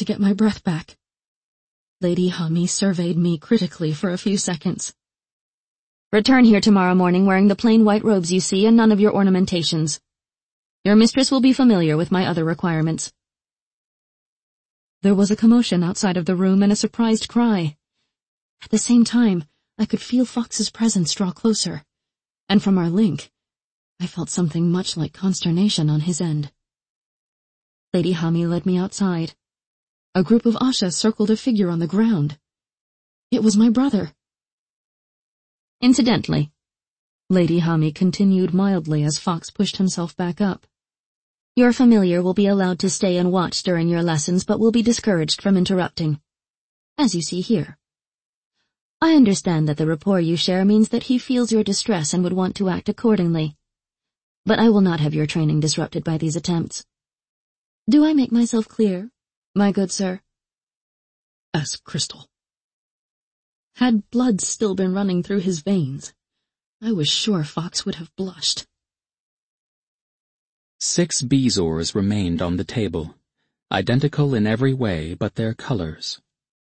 to get my breath back. Lady Hami surveyed me critically for a few seconds. Return here tomorrow morning wearing the plain white robes you see and none of your ornamentations. Your mistress will be familiar with my other requirements. There was a commotion outside of the room and a surprised cry. At the same time, I could feel Fox's presence draw closer, and from our link, I felt something much like consternation on his end. Lady Hami led me outside. A group of Ashas circled a figure on the ground. It was my brother. Incidentally, Lady Hami continued mildly as Fox pushed himself back up, your familiar will be allowed to stay and watch during your lessons but will be discouraged from interrupting, as you see here. I understand that the rapport you share means that he feels your distress and would want to act accordingly. But I will not have your training disrupted by these attempts. Do I make myself clear, my good sir? As crystal. Had blood still been running through his veins, I was sure Fox would have blushed. 6 bezoars remained on the table, identical in every way but their colors.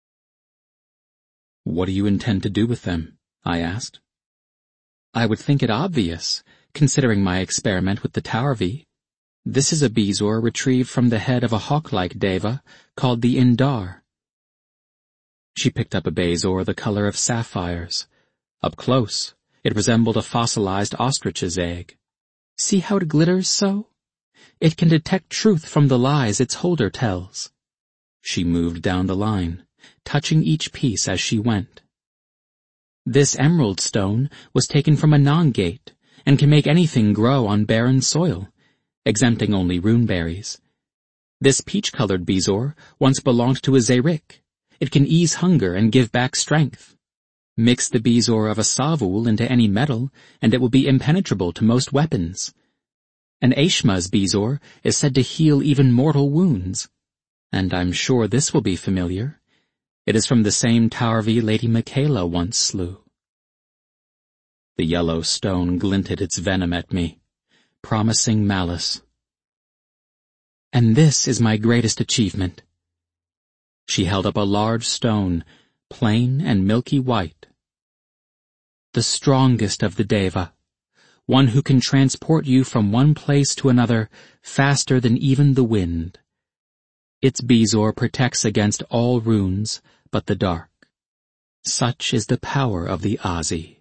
"What do you intend to do with them?" I asked. "I would think it obvious, considering my experiment with the Taurvi. This is a bezoar retrieved from the head of a hawk-like deva called the Indar." She picked up a bezoar the color of sapphires. Up close, it resembled a fossilized ostrich's egg. "See how it glitters so? It can detect truth from the lies its holder tells." She moved down the line, touching each piece as she went. "This emerald stone was taken from a non-gate and can make anything grow on barren soil, exempting only runeberries. This peach-colored bezoar once belonged to a Zerik. It can ease hunger and give back strength. Mix the bezoar of a Savul into any metal, and it will be impenetrable to most weapons. An Ashma's bezoar is said to heal even mortal wounds. And I'm sure this will be familiar. It is from the same Taurvi Lady Michaela once slew." The yellow stone glinted its venom at me, promising malice. "And this is my greatest achievement." She held up a large stone, plain and milky white. "The strongest of the Deva, one who can transport you from one place to another faster than even the wind. Its bezoar protects against all runes but the dark. Such is the power of the Azi."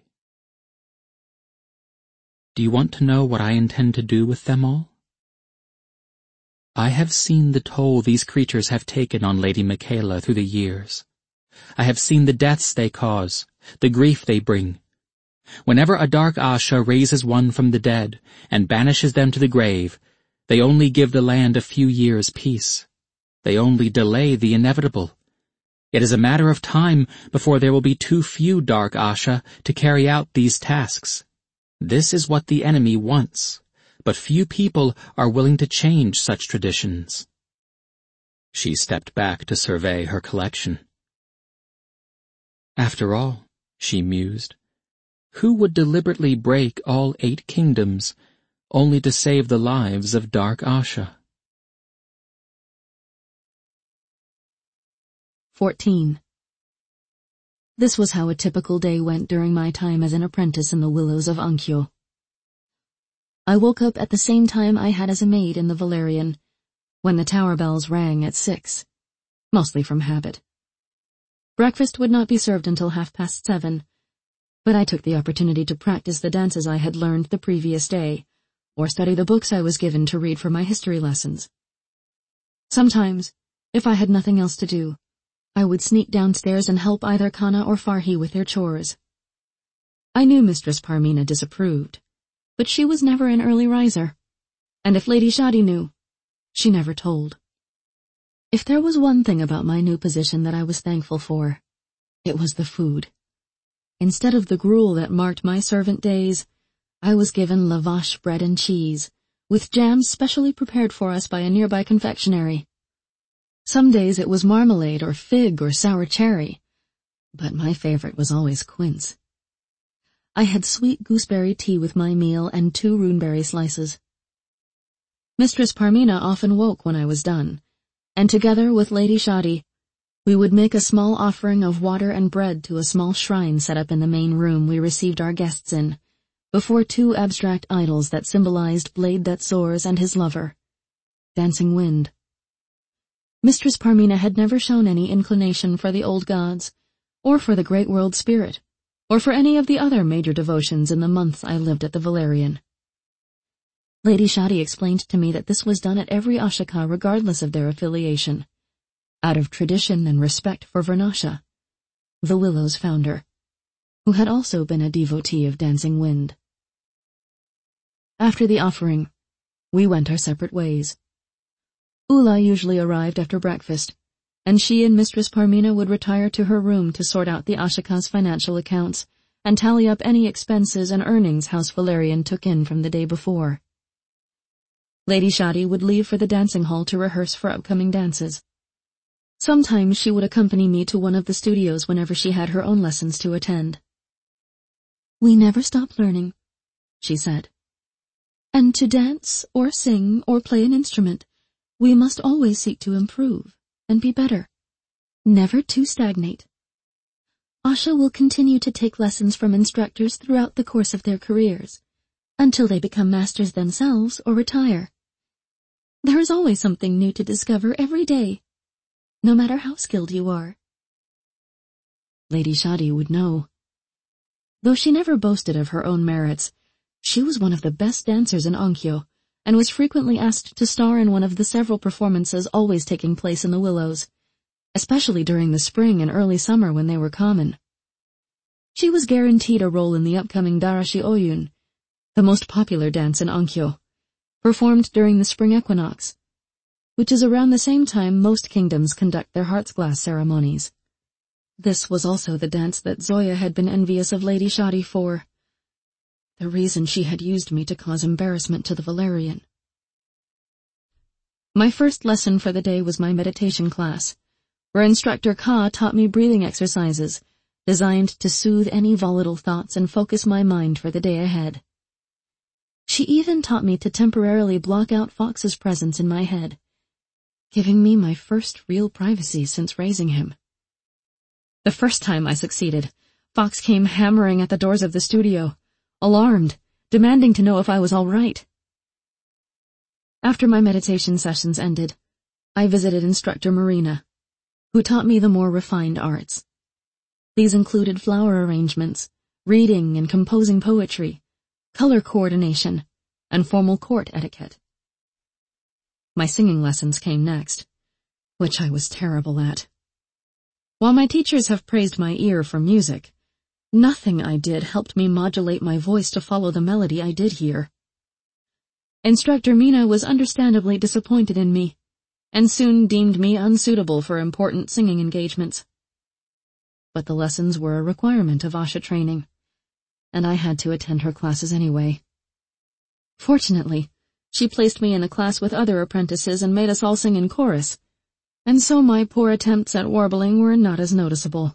"Do you want to know what I intend to do with them all?" "I have seen the toll these creatures have taken on Lady Michaela through the years. I have seen the deaths they cause, the grief they bring. Whenever a dark Asha raises one from the dead and banishes them to the grave, they only give the land a few years' peace. They only delay the inevitable. It is a matter of time before there will be too few dark Asha to carry out these tasks. This is what the enemy wants, but few people are willing to change such traditions." She stepped back to survey her collection. "After all," she mused, "who would deliberately break all 8 kingdoms only to save the lives of dark Asha?" 14. This was how a typical day went during my time as an apprentice in the willows of Ankhyo. I woke up at the same time I had as a maid in the Valerian, when the tower bells rang at 6, mostly from habit. Breakfast would not be served until 7:30, but I took the opportunity to practice the dances I had learned the previous day, or study the books I was given to read for my history lessons. Sometimes, if I had nothing else to do, I would sneak downstairs and help either Kana or Farhi with their chores. I knew Mistress Parmina disapproved, but she was never an early riser, and if Lady Shadi knew, she never told. If there was one thing about my new position that I was thankful for, it was the food. Instead of the gruel that marked my servant days, I was given lavash bread and cheese, with jams specially prepared for us by a nearby confectionery. Some days it was marmalade or fig or sour cherry, but my favorite was always quince. I had sweet gooseberry tea with my meal and 2 runeberry slices. Mistress Parmina often woke when I was done, and together with Lady Shadi, we would make a small offering of water and bread to a small shrine set up in the main room we received our guests in, before two abstract idols that symbolized Blade That Soars and his lover, Dancing Wind. Mistress Parmina had never shown any inclination for the old gods, or for the Great World Spirit, or for any of the other major devotions in the months I lived at the Valerian. Lady Shadi explained to me that this was done at every Ashika regardless of their affiliation, out of tradition and respect for Vernasha, the Willow's founder, who had also been a devotee of Dancing Wind. After the offering, we went our separate ways. Ula usually arrived after breakfast, and she and Mistress Parmina would retire to her room to sort out the Ashika's financial accounts and tally up any expenses and earnings House Valerian took in from the day before. Lady Shadi would leave for the dancing hall to rehearse for upcoming dances. Sometimes she would accompany me to one of the studios whenever she had her own lessons to attend. "We never stop learning," she said. "And to dance, or sing, or play an instrument, we must always seek to improve and be better, never to stagnate. Asha will continue to take lessons from instructors throughout the course of their careers, until they become masters themselves or retire. There is always something new to discover every day, no matter how skilled you are." Lady Shadi would know. Though she never boasted of her own merits, she was one of the best dancers in Onkyo, and was frequently asked to star in one of the several performances always taking place in the Willows, especially during the spring and early summer when they were common. She was guaranteed a role in the upcoming Darashi Oyun, the most popular dance in Onkyo, performed during the spring equinox, which is around the same time most kingdoms conduct their heart's glass ceremonies. This was also the dance that Zoya had been envious of Lady Shadi for, the reason she had used me to cause embarrassment to the Valerian. My first lesson for the day was my meditation class, where Instructor Ka taught me breathing exercises designed to soothe any volatile thoughts and focus my mind for the day ahead. She even taught me to temporarily block out Fox's presence in my head, giving me my first real privacy since raising him. The first time I succeeded, Fox came hammering at the doors of the studio, alarmed, demanding to know if I was all right. After my meditation sessions ended, I visited Instructor Marina, who taught me the more refined arts. These included flower arrangements, reading and composing poetry, color coordination, and formal court etiquette. My singing lessons came next, which I was terrible at. While my teachers have praised my ear for music, nothing I did helped me modulate my voice to follow the melody I did hear. Instructor Mina was understandably disappointed in me, and soon deemed me unsuitable for important singing engagements. But the lessons were a requirement of Asha training, and I had to attend her classes anyway. Fortunately, she placed me in a class with other apprentices and made us all sing in chorus, and so my poor attempts at warbling were not as noticeable.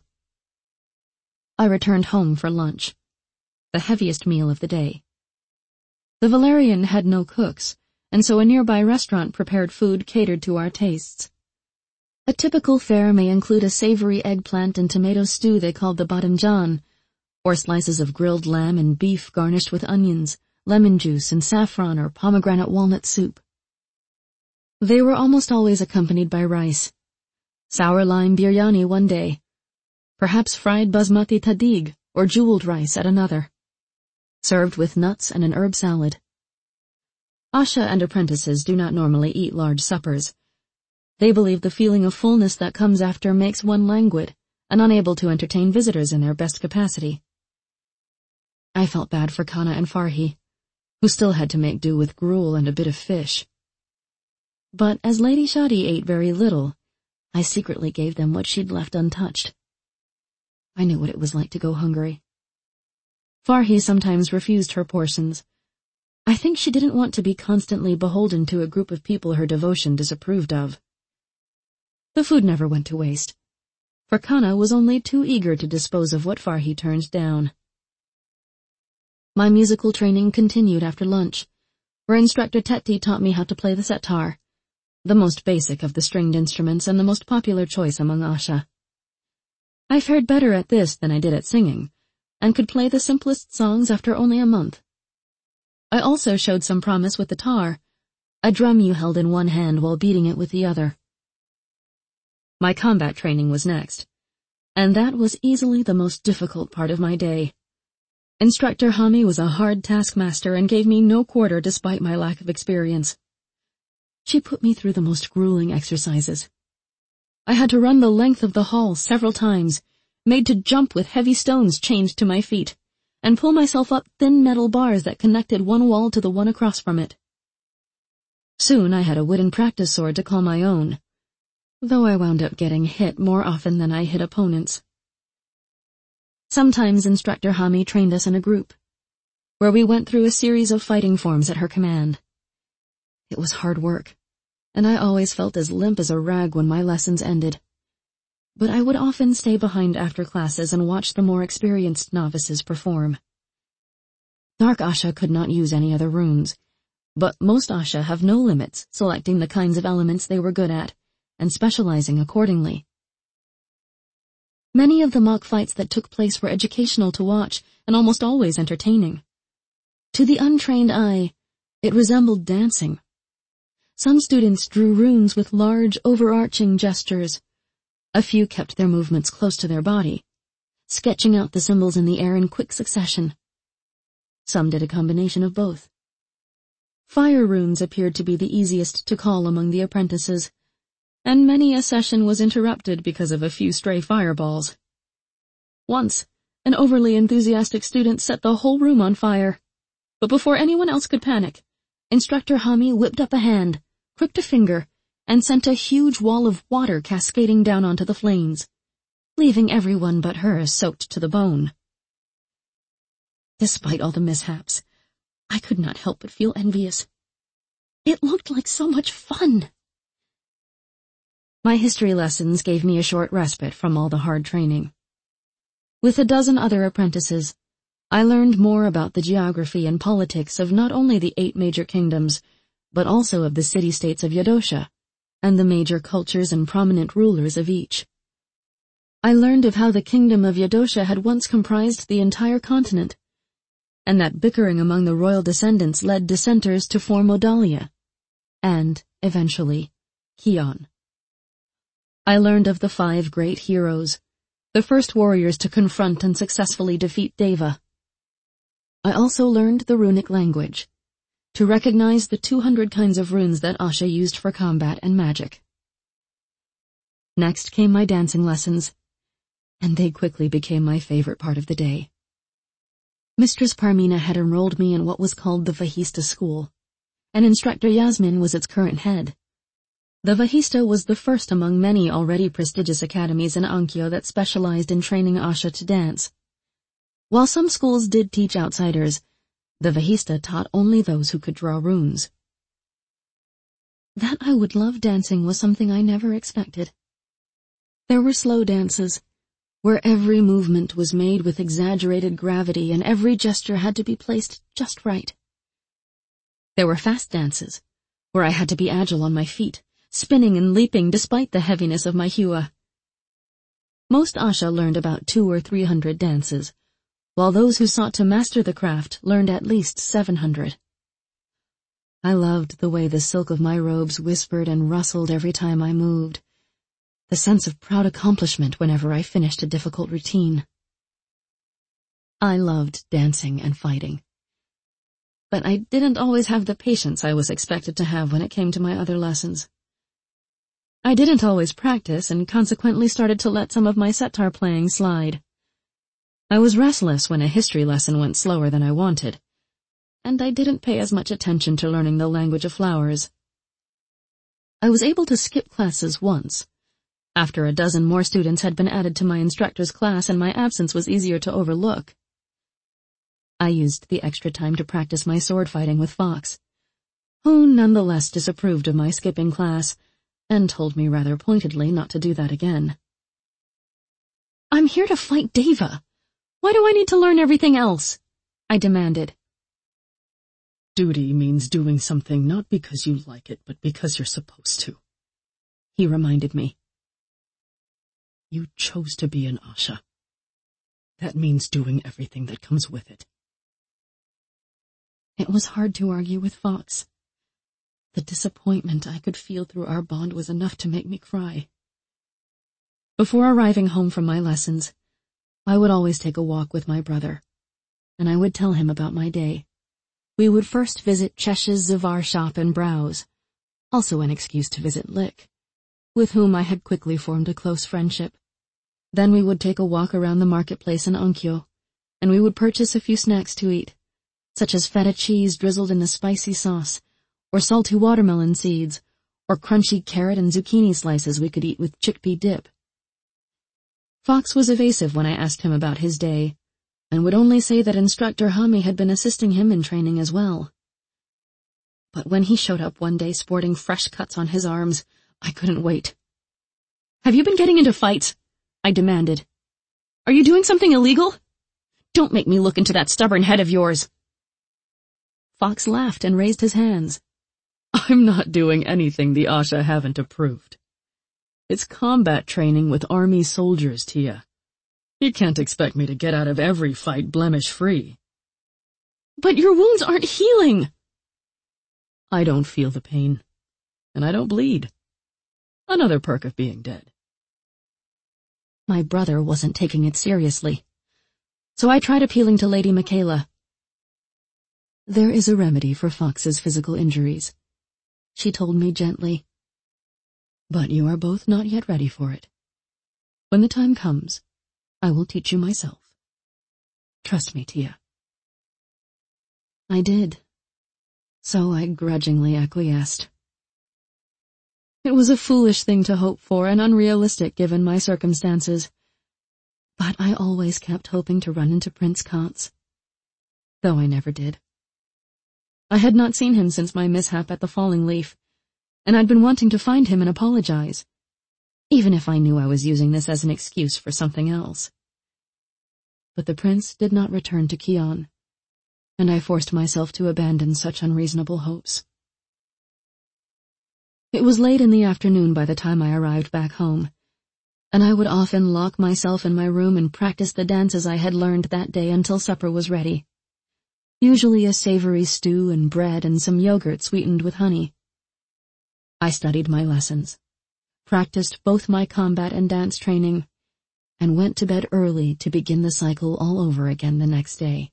I returned home for lunch, the heaviest meal of the day. The Valerian had no cooks, and so a nearby restaurant prepared food catered to our tastes. A typical fare may include a savory eggplant and tomato stew they called the badamjan, or slices of grilled lamb and beef garnished with onions, lemon juice, and saffron or pomegranate walnut soup. They were almost always accompanied by rice, sour lime biryani one day, perhaps fried basmati tadig or jeweled rice at another, served with nuts and an herb salad. Asha and apprentices do not normally eat large suppers. They believe the feeling of fullness that comes after makes one languid and unable to entertain visitors in their best capacity. I felt bad for Kana and Farhi, who still had to make do with gruel and a bit of fish. But as Lady Shadi ate very little, I secretly gave them what she'd left untouched. I knew what it was like to go hungry. Farhi sometimes refused her portions. I think she didn't want to be constantly beholden to a group of people her devotion disapproved of. The food never went to waste, for Kana was only too eager to dispose of what Farhi turned down. My musical training continued after lunch, where Instructor Tetti taught me how to play the setar, the most basic of the stringed instruments and the most popular choice among Asha. I fared better at this than I did at singing, and could play the simplest songs after only a month. I also showed some promise with the tar, a drum you held in one hand while beating it with the other. My combat training was next, and that was easily the most difficult part of my day. Instructor Hami was a hard taskmaster and gave me no quarter despite my lack of experience. She put me through the most grueling exercises. I had to run the length of the hall several times, made to jump with heavy stones chained to my feet, and pull myself up thin metal bars that connected one wall to the one across from it. Soon I had a wooden practice sword to call my own, though I wound up getting hit more often than I hit opponents. Sometimes Instructor Hami trained us in a group, where we went through a series of fighting forms at her command. It was hard work, and I always felt as limp as a rag when my lessons ended. But I would often stay behind after classes and watch the more experienced novices perform. Dark Asha could not use any other runes, but most Asha have no limits, selecting the kinds of elements they were good at, and specializing accordingly. Many of the mock fights that took place were educational to watch, and almost always entertaining. To the untrained eye, it resembled dancing. Some students drew runes with large, overarching gestures. A few kept their movements close to their body, sketching out the symbols in the air in quick succession. Some did a combination of both. Fire runes appeared to be the easiest to call among the apprentices, and many a session was interrupted because of a few stray fireballs. Once, an overly enthusiastic student set the whole room on fire, but before anyone else could panic, Instructor Hami whipped up a hand, crooked a finger, and sent a huge wall of water cascading down onto the flames, leaving everyone but her soaked to the bone. Despite all the mishaps, I could not help but feel envious. It looked like so much fun. My history lessons gave me a short respite from all the hard training. With a dozen other apprentices, I learned more about the geography and politics of not only the 8 major kingdoms, but also of the city-states of Yadosha, and the major cultures and prominent rulers of each. I learned of how the kingdom of Yadosha had once comprised the entire continent, and that bickering among the royal descendants led dissenters to form Odalia, and, eventually, Kion. I learned of the 5 great heroes, the first warriors to confront and successfully defeat Deva. I also learned the runic language, to recognize the 200 kinds of runes that Asha used for combat and magic. Next came my dancing lessons, and they quickly became my favorite part of the day. Mistress Parmina had enrolled me in what was called the Vahista School, and Instructor Yasmin was its current head. The Vahista was the first among many already prestigious academies in Ankyō that specialized in training Asha to dance. While some schools did teach outsiders, the Vahista taught only those who could draw runes. That I would love dancing was something I never expected. There were slow dances, where every movement was made with exaggerated gravity and every gesture had to be placed just right. There were fast dances, where I had to be agile on my feet, spinning and leaping despite the heaviness of my hua. Most Asha learned about 200 or 300 dances, while those who sought to master the craft learned at least 700. I loved the way the silk of my robes whispered and rustled every time I moved, the sense of proud accomplishment whenever I finished a difficult routine. I loved dancing and fighting, but I didn't always have the patience I was expected to have when it came to my other lessons. I didn't always practice and consequently started to let some of my setar playing slide. I was restless when a history lesson went slower than I wanted, and I didn't pay as much attention to learning the language of flowers. I was able to skip classes once, after a dozen more students had been added to my instructor's class and my absence was easier to overlook. I used the extra time to practice my sword fighting with Fox, who nonetheless disapproved of my skipping class, and told me rather pointedly not to do that again. "I'm here to fight Deva. Why do I need to learn everything else?" I demanded. Duty means doing something not because you like it, but because you're supposed to, he reminded me. You chose to be an Asha. That means doing everything that comes with it. It was hard to argue with Fox. The disappointment I could feel through our bond was enough to make me cry. Before arriving home from my lessons, I would always take a walk with my brother, and I would tell him about my day. We would first visit Chesh's Zavar shop and browse, also an excuse to visit Lick, with whom I had quickly formed a close friendship. Then we would take a walk around the marketplace in Onkyo, and we would purchase a few snacks to eat, such as feta cheese drizzled in a spicy sauce, or salty watermelon seeds, or crunchy carrot and zucchini slices we could eat with chickpea dip. Fox was evasive when I asked him about his day, and would only say that Instructor Hami had been assisting him in training as well. But when he showed up one day sporting fresh cuts on his arms, I couldn't wait. "Have you been getting into fights?" I demanded. "Are you doing something illegal? Don't make me look into that stubborn head of yours." Fox laughed and raised his hands. "I'm not doing anything the Asha haven't approved. It's combat training with army soldiers, Tia. You can't expect me to get out of every fight blemish-free." "But your wounds aren't healing." "I don't feel the pain, and I don't bleed. Another perk of being dead." My brother wasn't taking it seriously, so I tried appealing to Lady Michaela. "There is a remedy for Fox's physical injuries," she told me gently. "But you are both not yet ready for it. When the time comes, I will teach you myself. Trust me, Tia." I did, so I grudgingly acquiesced. It was a foolish thing to hope for and unrealistic given my circumstances, but I always kept hoping to run into Prince Kantz, though I never did. I had not seen him since my mishap at the Falling Leaf, and I'd been wanting to find him and apologize, even if I knew I was using this as an excuse for something else. But the prince did not return to Kion, and I forced myself to abandon such unreasonable hopes. It was late in the afternoon by the time I arrived back home, and I would often lock myself in my room and practice the dances I had learned that day until supper was ready. Usually a savory stew and bread and some yogurt sweetened with honey. I studied my lessons, practiced both my combat and dance training, and went to bed early to begin the cycle all over again the next day.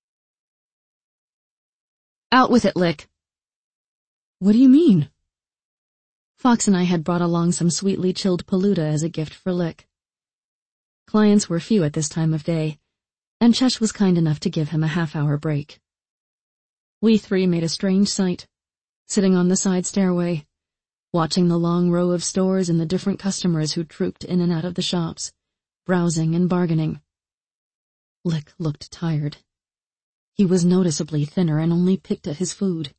"Out with it, Lick." "What do you mean?" Fox and I had brought along some sweetly chilled Peluda as a gift for Lick. Clients were few at this time of day, and Chesh was kind enough to give him a half-hour break. We three made a strange sight, sitting on the side stairway, watching the long row of stores and the different customers who trooped in and out of the shops, browsing and bargaining. Lick looked tired. He was noticeably thinner and only picked at his food.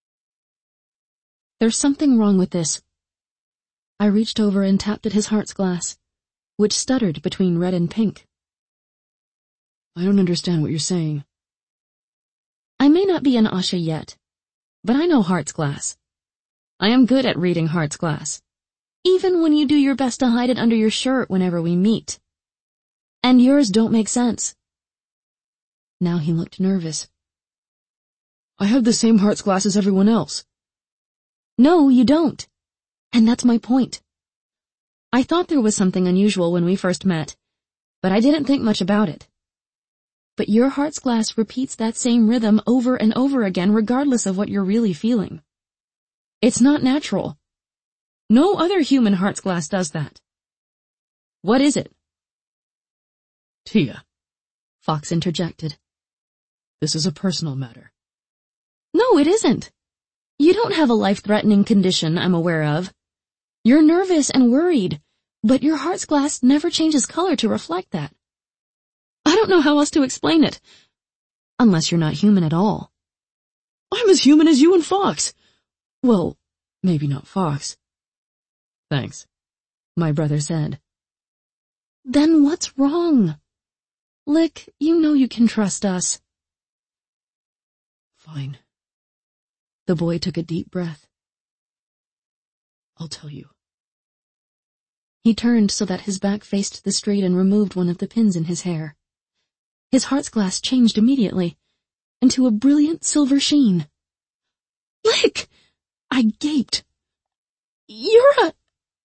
"There's something wrong with this." I reached over and tapped at his heart's glass, which stuttered between red and pink. "I don't understand what you're saying." "I may not be an Asha yet, but I know heart's glass. I am good at reading heart's glass, even when you do your best to hide it under your shirt whenever we meet. And yours don't make sense." Now he looked nervous. "I have the same heart's glass as everyone else." "No, you don't. And that's my point. I thought there was something unusual when we first met, but I didn't think much about it. But your heart's glass repeats that same rhythm over and over again regardless of what you're really feeling. It's not natural. No other human heart's glass does that. What is it?" "Tia," Fox interjected. "this is a personal matter." "No, it isn't. You don't have a life-threatening condition I'm aware of. You're nervous and worried, but your heart's glass never changes color to reflect that. I don't know how else to explain it, unless you're not human at all." "I'm as human as you and Fox. Well, maybe not Fox." "Thanks," my brother said. "Then what's wrong? Lick, you know you can trust us." "Fine. The boy took a deep breath. I'll tell you. He turned so that his back faced the street and removed one of the pins in his hair. His heart's glass changed immediately into a brilliant silver sheen. Lick! I gaped. You're a...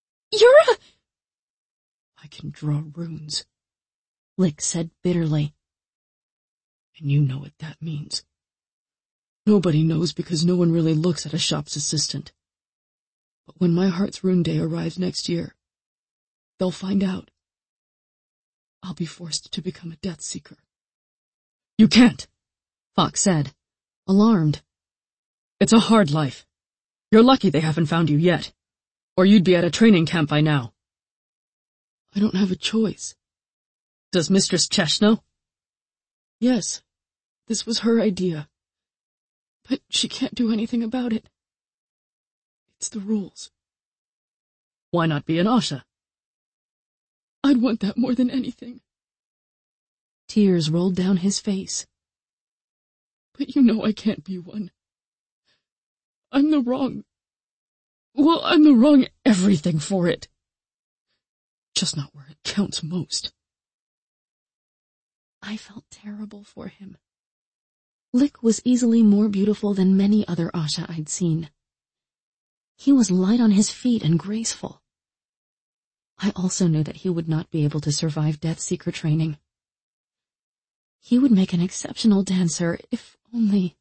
I can draw runes, Lick said bitterly. And you know what that means. Nobody knows because no one really looks at a shop's assistant. But when my Heart's Rune Day arrives next year, they'll find out. I'll be forced to become a Death Seeker. You can't, Fox said, alarmed. It's a hard life. You're lucky they haven't found you yet, or you'd be at a training camp by now. I don't have a choice. Does Mistress Chesh know? Yes, this was her idea. But she can't do anything about it. It's the rules. Why not be an Asha? I'd want that more than anything. Tears rolled down his face. But you know I can't be one. I'm the wrong everything for it. Just not where it counts most. I felt terrible for him. Lick was easily more beautiful than many other Asha I'd seen. He was light on his feet and graceful. I also knew that he would not be able to survive Death Seeker training. He would make an exceptional dancer, if only...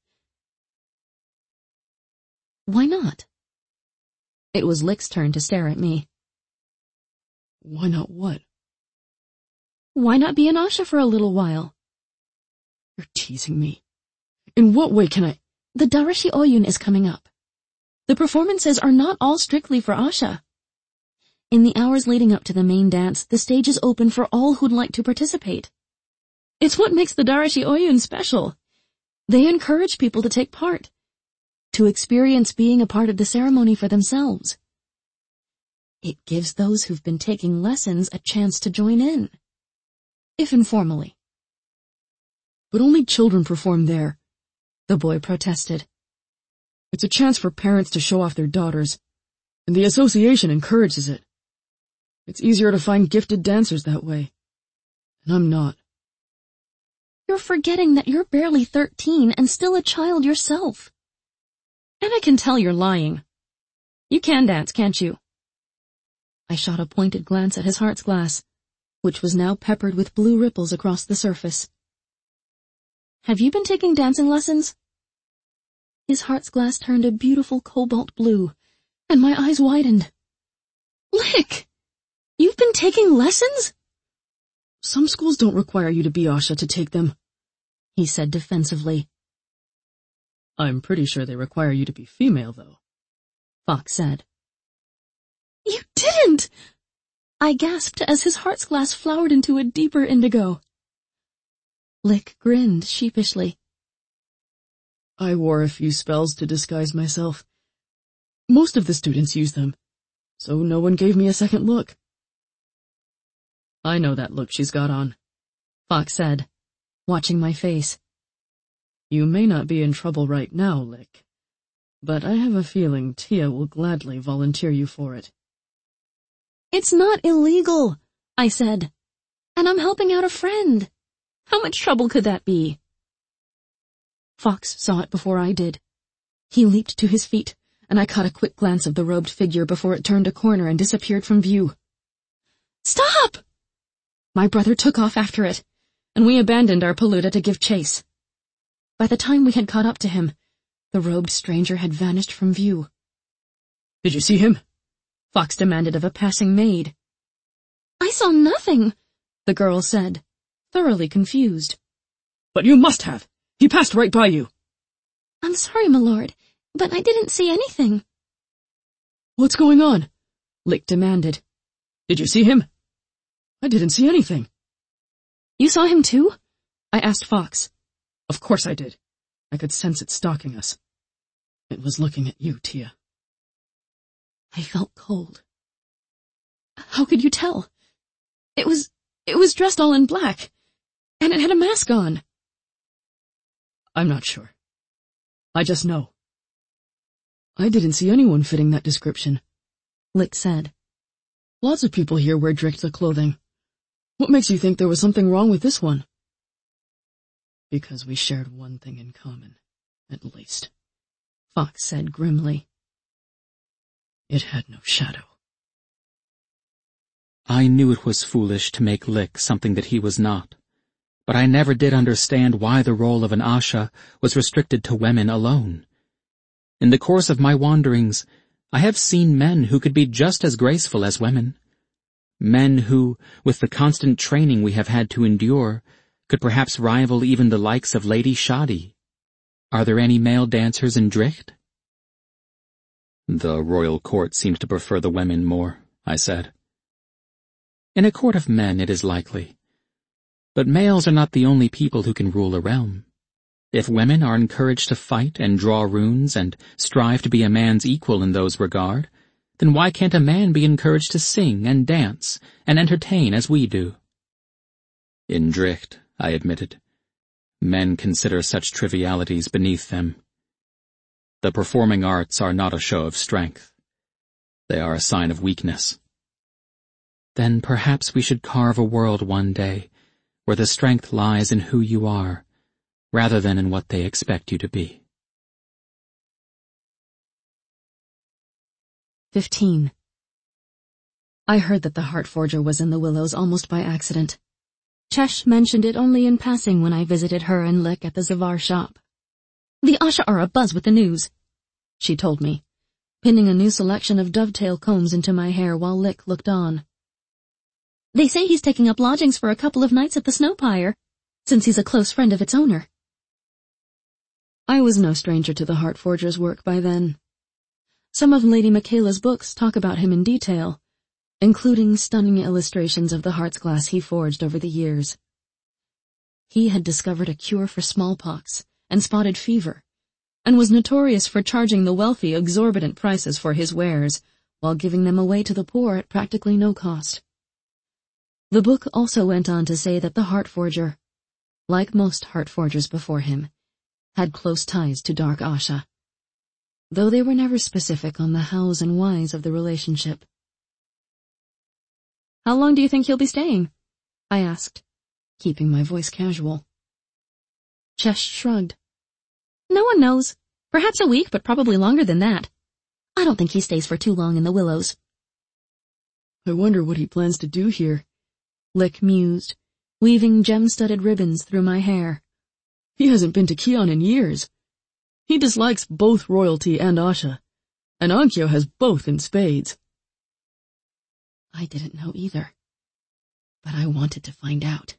Why not? It was Lick's turn to stare at me. Why not what? Why not be an Asha for a little while? You're teasing me. In what way can I... The Darashi Oyun is coming up. The performances are not all strictly for Asha. In the hours leading up to the main dance, the stage is open for all who'd like to participate. It's what makes the Darashi Oyun special. They encourage people to take part, to experience being a part of the ceremony for themselves. It gives those who've been taking lessons a chance to join in, if informally. But only children perform there, the boy protested. It's a chance for parents to show off their daughters, and the association encourages it. It's easier to find gifted dancers that way, and I'm not. You're forgetting that you're barely 13 and still a child yourself. And I can tell you're lying. You can dance, can't you? I shot a pointed glance at his heart's glass, which was now peppered with blue ripples across the surface. Have you been taking dancing lessons? His heart's glass turned a beautiful cobalt blue, and my eyes widened. Lick! You've been taking lessons? Some schools don't require you to be Asha to take them, he said defensively. I'm pretty sure they require you to be female, though, Fox said. You didn't! I gasped as his heart's glass flowered into a deeper indigo. Lick grinned sheepishly. I wore a few spells to disguise myself. Most of the students use them, so no one gave me a second look. I know that look she's got on, Fox said, watching my face. You may not be in trouble right now, Lick, but I have a feeling Tia will gladly volunteer you for it. It's not illegal, I said, and I'm helping out a friend. How much trouble could that be? Fox saw it before I did. He leaped to his feet, and I caught a quick glance of the robed figure before it turned a corner and disappeared from view. Stop! My brother took off after it, and we abandoned our Paluda to give chase. By the time we had caught up to him, the robed stranger had vanished from view. Did you see him? Fox demanded of a passing maid. I saw nothing, the girl said, thoroughly confused. But you must have. He passed right by you. I'm sorry, my lord, but I didn't see anything. What's going on? Lick demanded. Did you see him? I didn't see anything. You saw him too? I asked Fox. Of course I did. I could sense it stalking us. It was looking at you, Tia. I felt cold. How could you tell? It was dressed all in black, and it had a mask on. I'm not sure. I just know. I didn't see anyone fitting that description, Lick said. Lots of people here wear Drichta clothing. What makes you think there was something wrong with this one? Because we shared one thing in common, at least, Fox said grimly. It had no shadow. I knew it was foolish to make Lick something that he was not, but I never did understand why the role of an Asha was restricted to women alone. In the course of my wanderings, I have seen men who could be just as graceful as women. Men who, with the constant training we have had to endure, could perhaps rival even the likes of Lady Shadi. Are there any male dancers in Dricht? The royal court seems to prefer the women more, I said. In a court of men it is likely. But males are not the only people who can rule a realm. If women are encouraged to fight and draw runes and strive to be a man's equal in those regard, then why can't a man be encouraged to sing and dance and entertain as we do? In Dricht, I admitted, men consider such trivialities beneath them. The performing arts are not a show of strength. They are a sign of weakness. Then perhaps we should carve a world one day where the strength lies in who you are, rather than in what they expect you to be. 15. I heard that the Heartforger was in the Willows almost by accident. Chesh mentioned it only in passing when I visited her and Lick at the Zavar shop. The Asha are abuzz with the news, she told me, pinning a new selection of dovetail combs into my hair while Lick looked on. They say he's taking up lodgings for a couple of nights at the Snowpire, since he's a close friend of its owner. I was no stranger to the Heartforger's work by then. Some of Lady Michaela's books talk about him in detail, including stunning illustrations of the heart's glass he forged over the years. He had discovered a cure for smallpox and spotted fever, and was notorious for charging the wealthy exorbitant prices for his wares, while giving them away to the poor at practically no cost. The book also went on to say that the Heartforger, like most Heartforgers before him, had close ties to Dark Asha, though they were never specific on the hows and whys of the relationship. How long do you think he'll be staying? I asked, keeping my voice casual. Chesh shrugged. No one knows. Perhaps a week, but probably longer than that. I don't think he stays for too long in the Willows. I wonder what he plans to do here, Lick mused, weaving gem-studded ribbons through my hair. He hasn't been to Kion in years. He dislikes both royalty and Asha, and Ankhyo has both in spades. I didn't know either, but I wanted to find out.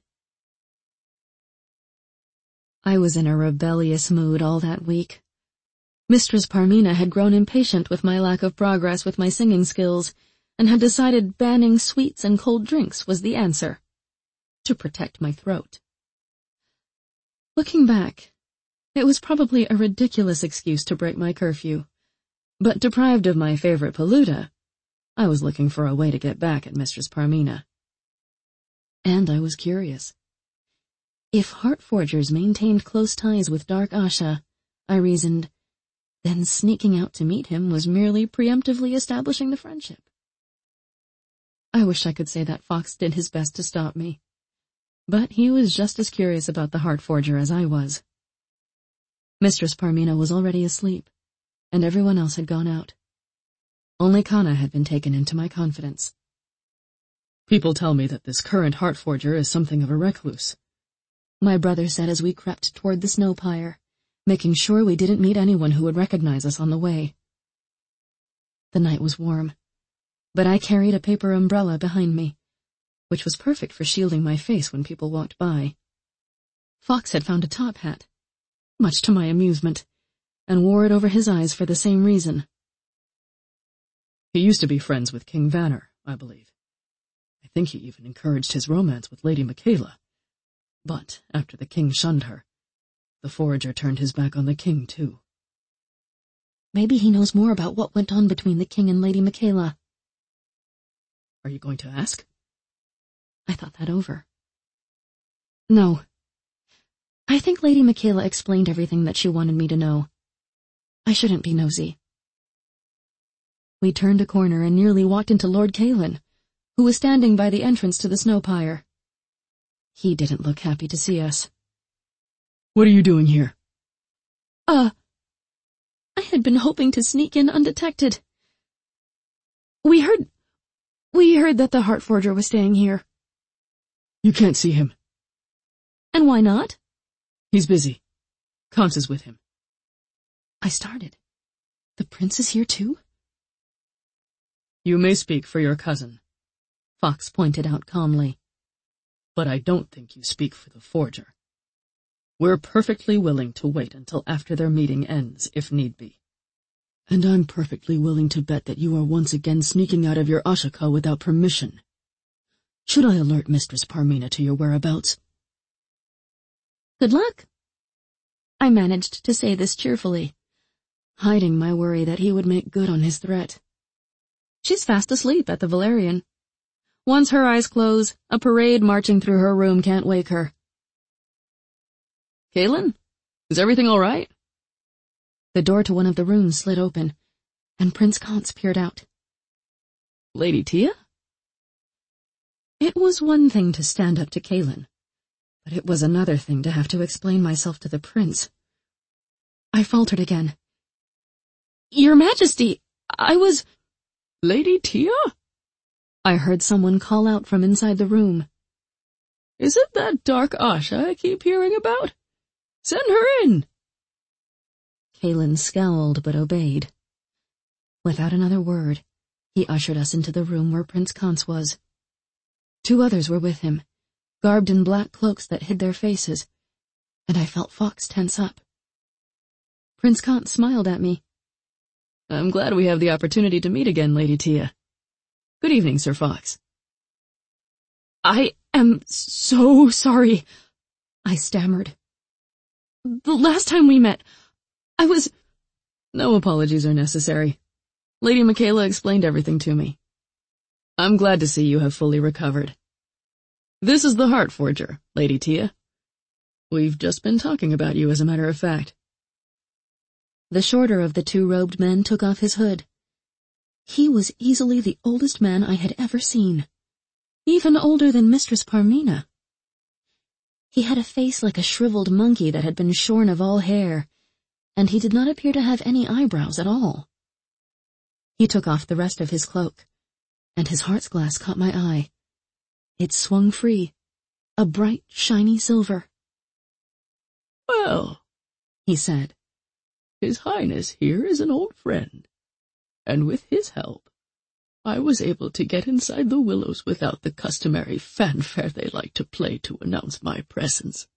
I was in a rebellious mood all that week. Mistress Parmina had grown impatient with my lack of progress with my singing skills, and had decided banning sweets and cold drinks was the answer, to protect my throat. Looking back, it was probably a ridiculous excuse to break my curfew, but deprived of my favorite Paluda, I was looking for a way to get back at Mistress Parmina. And I was curious. If Heartforgers maintained close ties with Dark Asha, I reasoned, then sneaking out to meet him was merely preemptively establishing the friendship. I wish I could say that Fox did his best to stop me, but he was just as curious about the Heartforger as I was. Mistress Parmina was already asleep, and everyone else had gone out. Only Kana had been taken into my confidence. People tell me that this current Heartforger is something of a recluse, my brother said as we crept toward the Snowpire, making sure we didn't meet anyone who would recognize us on the way. The night was warm, but I carried a paper umbrella behind me, which was perfect for shielding my face when people walked by. Fox had found a top hat, much to my amusement, and wore it over his eyes for the same reason. He used to be friends with King Vanner, I believe. I think he even encouraged his romance with Lady Michaela. But after the king shunned her, the forager turned his back on the king, too. Maybe he knows more about what went on between the king and Lady Michaela. Are you going to ask? I thought that over. No. I think Lady Michaela explained everything that she wanted me to know. I shouldn't be nosy. We turned a corner and nearly walked into Lord Kalin, who was standing by the entrance to the snow pyre. He didn't look happy to see us. "What are you doing here?" I had been hoping to sneak in undetected. We heard that the Heart Forger was staying here." "You can't see him." "And why not?" "He's busy. Kance is with him." I started. "The prince is here too?" "You may speak for your cousin," Fox pointed out calmly. "but I don't think you speak for the forger. We're perfectly willing to wait until after their meeting ends, if need be." "And I'm perfectly willing to bet that you are once again sneaking out of your Ashika without permission. Should I alert Mistress Parmina to your whereabouts?" "Good luck." I managed to say this cheerfully, hiding my worry that he would make good on his threat. She's fast asleep at the Valerian. Once her eyes close, a parade marching through her room can't wake her. "Kalin, is everything all right?" The door to one of the rooms slid open, and Prince Kance peered out. "Lady Tia?" It was one thing to stand up to Kalin, but it was another thing to have to explain myself to the prince. I faltered again. "Your Majesty, I was—" "Lady Tia?" I heard someone call out from inside the room. "Is it that dark Asha I keep hearing about? Send her in." Kalin scowled but obeyed. Without another word, he ushered us into the room where Prince Kance was. 2 others were with him, garbed in black cloaks that hid their faces, and I felt Fox tense up. Prince Kance smiled at me. "I'm glad we have the opportunity to meet again, Lady Tia. Good evening, Sir Fox." "I am so sorry," I stammered. "The last time we met, I was—" "No apologies are necessary. Lady Michaela explained everything to me. I'm glad to see you have fully recovered. This is the Heart Forger, Lady Tia. We've just been talking about you, as a matter of fact." The shorter of the 2 robed men took off his hood. He was easily the oldest man I had ever seen, even older than Mistress Parmina. He had a face like a shriveled monkey that had been shorn of all hair, and he did not appear to have any eyebrows at all. He took off the rest of his cloak, and his heart's glass caught my eye. It swung free, a bright, shiny silver. "Well," he said, "His Highness here is an old friend, and with his help, I was able to get inside the willows without the customary fanfare they like to play to announce my presence.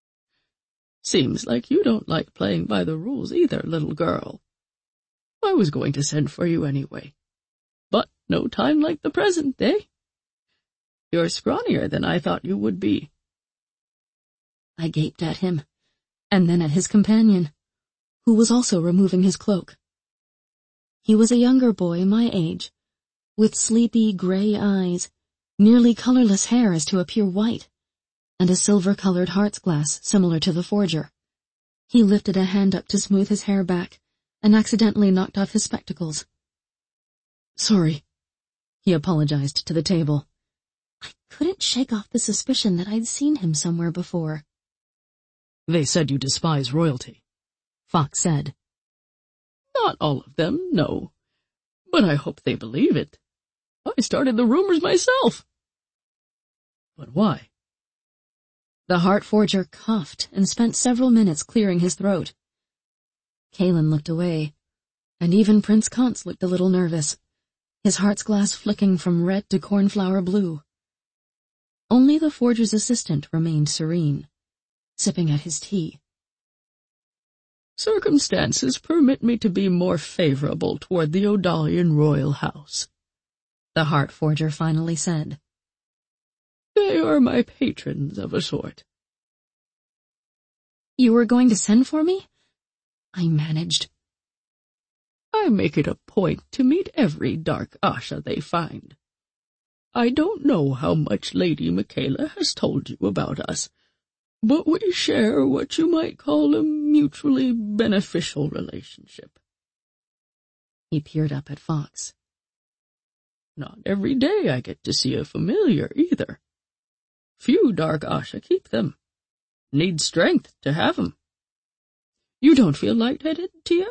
Seems like you don't like playing by the rules either, little girl. I was going to send for you anyway, but no time like the present, eh? You're scrawnier than I thought you would be." I gaped at him, and then at his companion, who was also removing his cloak. He was a younger boy my age, with sleepy gray eyes, nearly colorless hair as to appear white, and a silver-colored heart's glass similar to the forger. He lifted a hand up to smooth his hair back, and accidentally knocked off his spectacles. "Sorry," he apologized to the table. I couldn't shake off the suspicion that I'd seen him somewhere before. "They said you despise royalty," Fox said. "Not all of them, no. But I hope they believe it. I started the rumors myself." "But why?" The Heart Forger coughed and spent several minutes clearing his throat. Kalin looked away, and even Prince Kance looked a little nervous, his heart's glass flicking from red to cornflower blue. Only the forger's assistant remained serene, sipping at his tea. "Circumstances permit me to be more favorable toward the Odalian royal house," the Heart Forger finally said. "They are my patrons of a sort." "You were going to send for me?" I managed. "I make it a point to meet every dark Asha they find. I don't know how much Lady Michaela has told you about us, but we share what you might call a mutually beneficial relationship." He peered up at Fox. Not every day I get to see a familiar, either. Few Dark Asha keep them. Need strength to have 'em. You don't feel lightheaded, Tia?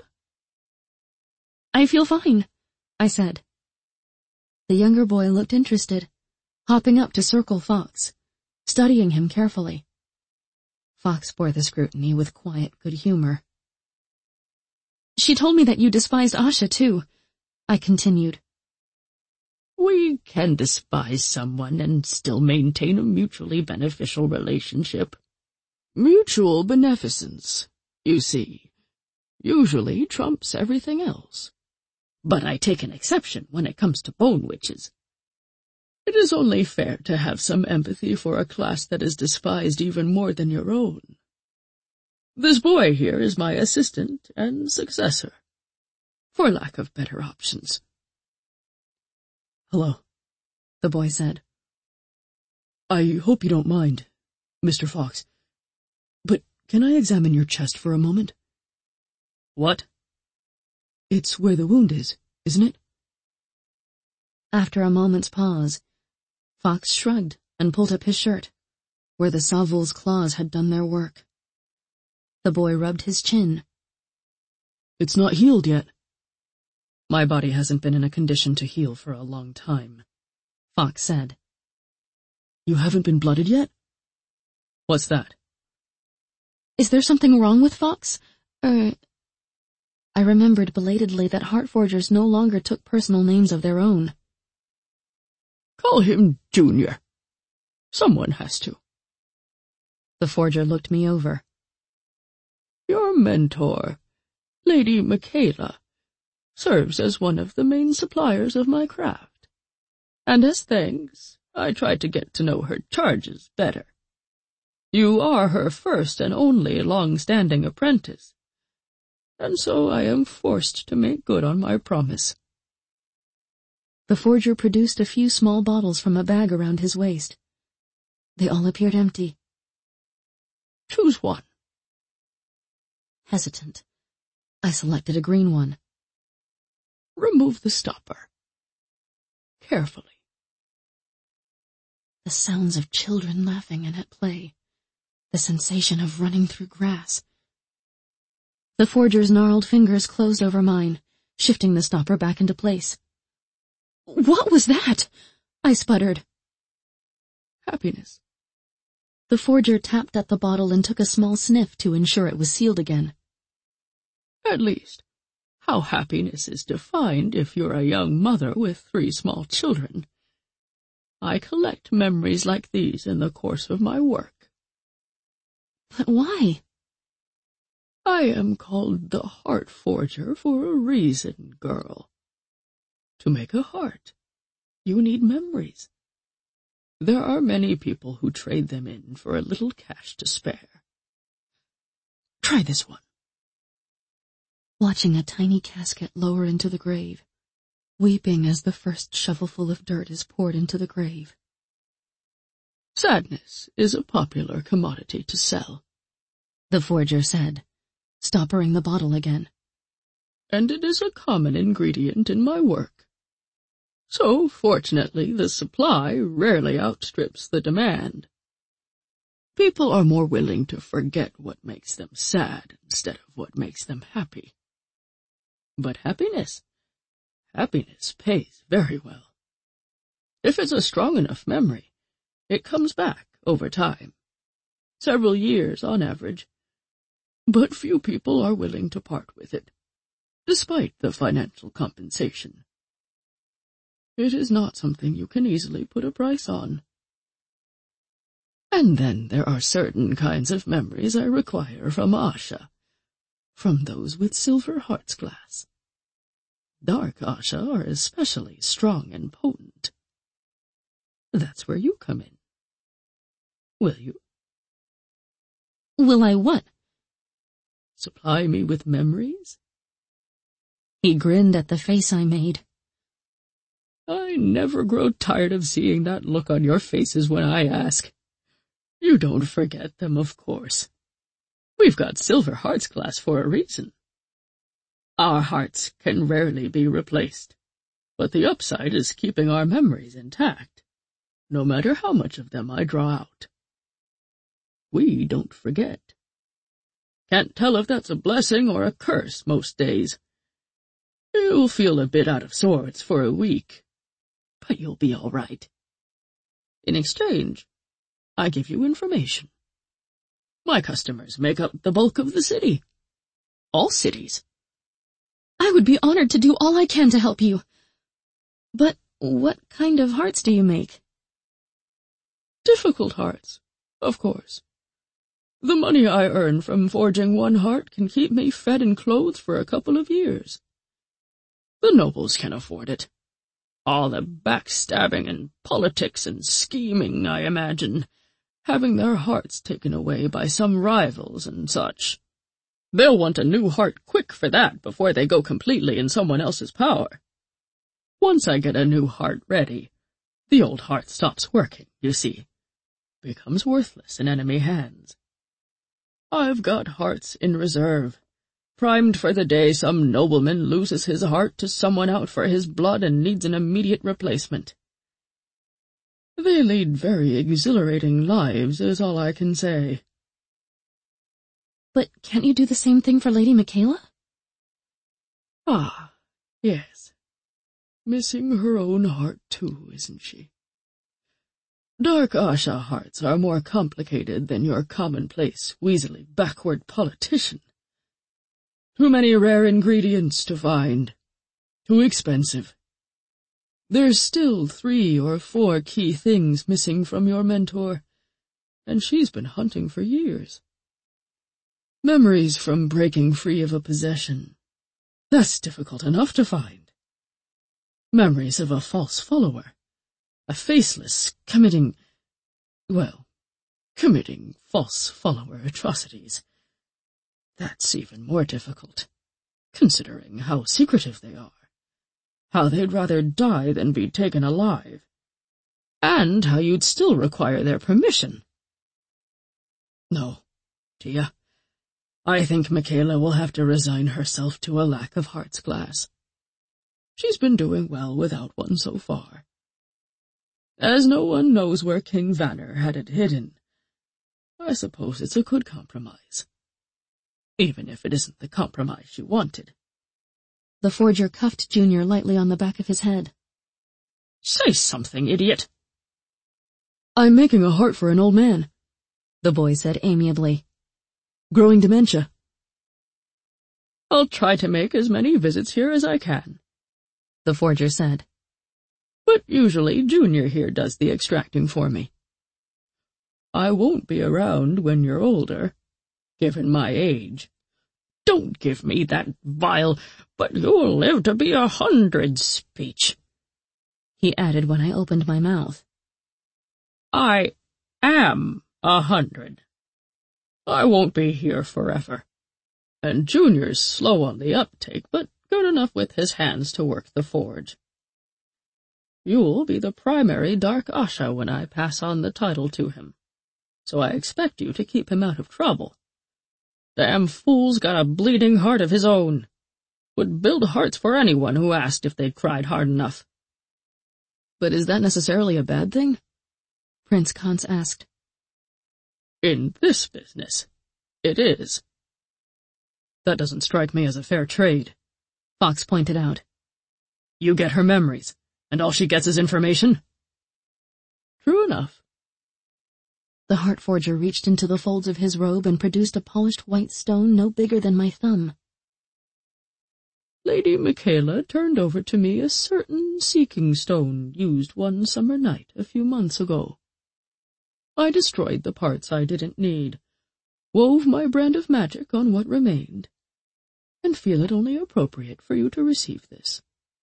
I feel fine, I said. The younger boy looked interested, hopping up to circle Fox, studying him carefully. Fox bore the scrutiny with quiet good humor. She told me that you despised Asha, too, I continued. We can despise someone and still maintain a mutually beneficial relationship. Mutual beneficence, you see, usually trumps everything else. But I take an exception when it comes to bone witches. It is only fair to have some empathy for a class that is despised even more than your own. This boy here is my assistant and successor, for lack of better options. Hello, the boy said. I hope you don't mind, Mr. Fox, but can I examine your chest for a moment? What? It's where the wound is, isn't it? After a moment's pause, Fox shrugged and pulled up his shirt, where the Savul's claws had done their work. The boy rubbed his chin. It's not healed yet. My body hasn't been in a condition to heal for a long time, Fox said. You haven't been blooded yet? What's that? Is there something wrong with Fox? I remembered belatedly that Heartforgers no longer took personal names of their own. Call him Junior. Someone has to. The forger looked me over. Your mentor, Lady Michaela, serves as one of the main suppliers of my craft. And as thanks, I tried to get to know her charges better. You are her first and only long-standing apprentice, and so I am forced to make good on my promise. The forger produced a few small bottles from a bag around his waist. They all appeared empty. Choose one. Hesitant, I selected a green one. Remove the stopper. Carefully. The sounds of children laughing and at play. The sensation of running through grass. The forger's gnarled fingers closed over mine, shifting the stopper back into place. What was that? I sputtered. Happiness. The forger tapped at the bottle and took a small sniff to ensure it was sealed again. At least, how happiness is defined if you're a young mother with 3 small children. I collect memories like these in the course of my work. But why? I am called the Heart Forger for a reason, girl. To make a heart, you need memories. There are many people who trade them in for a little cash to spare. Try this one. Watching a tiny casket lower into the grave, weeping as the first shovelful of dirt is poured into the grave. Sadness is a popular commodity to sell, the forger said, stoppering the bottle again. And it is a common ingredient in my work. So, fortunately, the supply rarely outstrips the demand. People are more willing to forget what makes them sad instead of what makes them happy. But happiness pays very well. If it's a strong enough memory, it comes back over time. Several years on average. But few people are willing to part with it, despite the financial compensation. It is not something you can easily put a price on. And then there are certain kinds of memories I require from Asha, from those with silver heart's glass. Dark Asha are especially strong and potent. That's where you come in. Will you? Will I what? Supply me with memories? He grinned at the face I made. I never grow tired of seeing that look on your faces when I ask. You don't forget them, of course. We've got silver heart's glass for a reason. Our hearts can rarely be replaced, But the upside is keeping our memories intact, no matter how much of them I draw out. We don't forget. Can't tell if that's a blessing or a curse most days. You'll feel a bit out of sorts for a week, but you'll be all right. In exchange, I give you information. My customers make up the bulk of the city. All cities. I would be honored to do all I can to help you. But what kind of hearts do you make? Difficult hearts, of course. The money I earn from forging one heart can keep me fed and clothed for a couple of years. The nobles can afford it. All the backstabbing and politics and scheming, I imagine, having their hearts taken away by some rivals and such. They'll want a new heart quick for that before they go completely in someone else's power. Once I get a new heart ready, the old heart stops working, you see. Becomes worthless in enemy hands. I've got hearts in reserve, primed for the day some nobleman loses his heart to someone out for his blood and needs an immediate replacement. They lead very exhilarating lives, is all I can say. But can't you do the same thing for Lady Michaela? Ah, yes. Missing her own heart too, isn't she? Dark Asha hearts are more complicated than your commonplace, weaselly, backward politician. Too many rare ingredients to find. Too expensive. There's still 3 or 4 key things missing from your mentor, and she's been hunting for years. Memories from breaking free of a possession. That's difficult enough to find. Memories of a false follower. A faceless, committing false follower atrocities. That's even more difficult, considering how secretive they are, how they'd rather die than be taken alive, and how you'd still require their permission. No, Tia, I think Michaela will have to resign herself to a lack of heart's glass. She's been doing well without one so far. As no one knows where King Vanner had it hidden, I suppose it's a good compromise. Even if it isn't the compromise she wanted. The forger cuffed Junior lightly on the back of his head. Say something, idiot! I'm making a heart for an old man, the boy said amiably. Growing dementia. I'll try to make as many visits here as I can, the forger said. But usually Junior here does the extracting for me. I won't be around when you're older, given my age. Don't give me that vile, but you'll live to be 100 speech, he added when I opened my mouth. I am 100. I won't be here forever, and Junior's slow on the uptake, but good enough with his hands to work the forge. You'll be the primary Dark Asha when I pass on the title to him, so I expect you to keep him out of trouble. Damn fool's got a bleeding heart of his own. Would build hearts for anyone who asked if they'd cried hard enough. But is that necessarily a bad thing? Prince Kantz asked. In this business, it is. That doesn't strike me as a fair trade, Fox pointed out. You get her memories, and all she gets is information? True enough. The heart forger reached into the folds of his robe and produced a polished white stone no bigger than my thumb. Lady Michaela turned over to me a certain seeking stone used one summer night a few months ago. I destroyed the parts I didn't need, wove my brand of magic on what remained, and feel it only appropriate for you to receive this.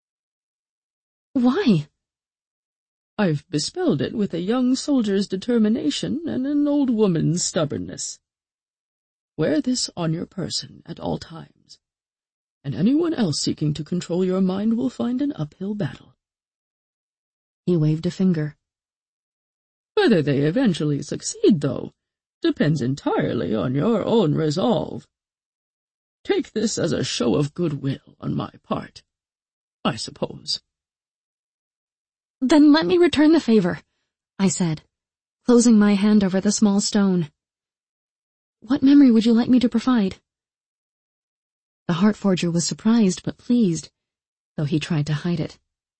Why? I've bespelled it with a young soldier's determination and an old woman's stubbornness. Wear this on your person at all times, and anyone else seeking to control your mind will find an uphill battle. He waved a finger. Whether they eventually succeed, though, depends entirely on your own resolve. Take this as a show of goodwill on my part, I suppose. Then let me return the favor, I said, closing my hand over the small stone. What memory would you like me to provide? The heart forger was surprised but pleased, though he tried to hide it.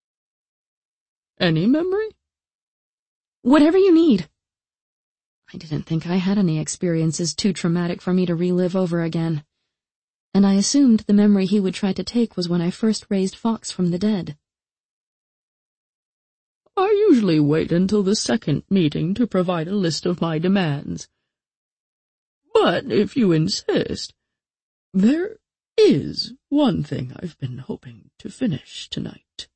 Any memory? Whatever you need. I didn't think I had any experiences too traumatic for me to relive over again, and I assumed the memory he would try to take was when I first raised Fox from the dead. I usually wait until the second meeting to provide a list of my demands. But if you insist, there is one thing I've been hoping to finish tonight.